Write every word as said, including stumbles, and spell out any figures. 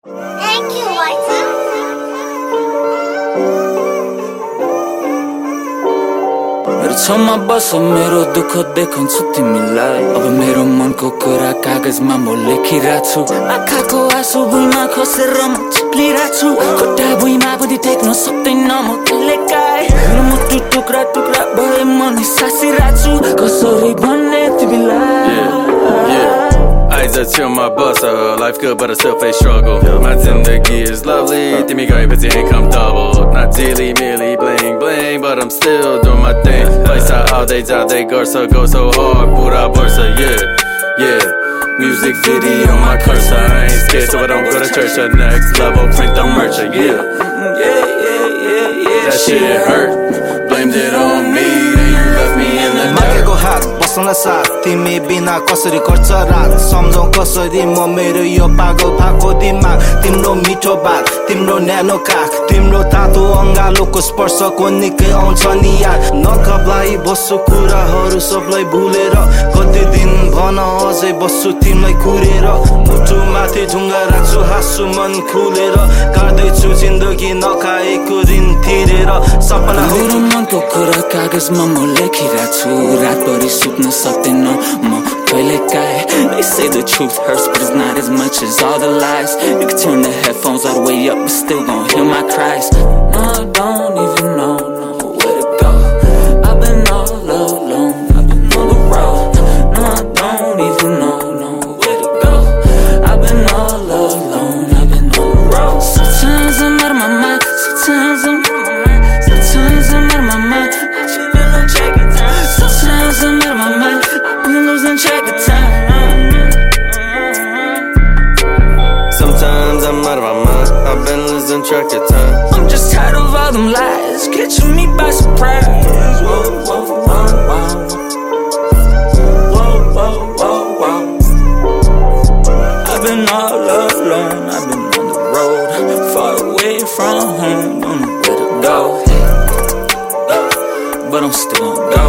Thank you, Whitey. मेरो छेउमा बस मेरो दुःख देखाउँछु तिमीलाई अब मेरो मनको कुरा कागजमा म लेखिरहेको छु आँखाको आँसु भुइँमा खसेर म चिप्लिरहेको छु खुट्टा भुइँमा पनि टेक्न सक्दैन म कहिलेकाहीँ मेरो मुटु टुक्रा टुक्रा भए म नि सासिरहेको छु कसरी भन्ने तिमीलाई Eyes are chill my boss, uh, life good but I still face struggle. My zindagi is lovely, timi gai but ain't come double. Not dilly milly bling bling, but I'm still doing my thing. Paisa all day all day garsa go so hard, pura bursa, yeah, yeah. Music video my cursor, I ain't scared so I don't go to church. The next level, print the merch, yeah. Yeah, yeah, yeah, yeah. That shit hurt, blamed it on me, then you left me in the dirt. बस्न साथ तिमी बिना कसरी गर्छ रात सम्झौ कसरी म मेरो यो पागल भएको दिमाग तिम्रो मिठो बात तिम्रो न्यानो काख तिम्रो तातो अंगालोको स्पर्शको निकै आउँछ नि याद नकबलाई बस्छु कुराहरू सबलाई भुलेर कति दिन भन अझै बस्छु तिमीलाई कुरेर मुटु माथि ढुङ्गा राख्छु हाँस्छु मन खुलेर गर्दैछु जिन्दगी नखाएको ऋण तिरेर सपना मेरो मनको कुरा कागजमा म लेखिरहेको छु रातभरि सुत्न सक्दैन म कहिलेकाहीँ They say the truth hurts but it's not as much as all the lies You can turn the headphones all the way up but still gon' hear my cries No, I don't even know, know where to go I've been all alone, I've been on the road No, I don't even know, know where to go I've been all alone, I've been on the road Sometimes I'm out of my mind, sometimes I'm out of my mind Sometimes I'm out of my mind, I should be losing track of time Sometimes I'm out of my mind, I've been losing track of time Sometimes I'm out of my mind, I've been losing track of time I'm just tired of all them lies, catching me by surprise Whoa, whoa, whoa, whoa Whoa, whoa, whoa, whoa I've been all alone, I've been on the road Far away from home, don't know where to go But I'm still gonna go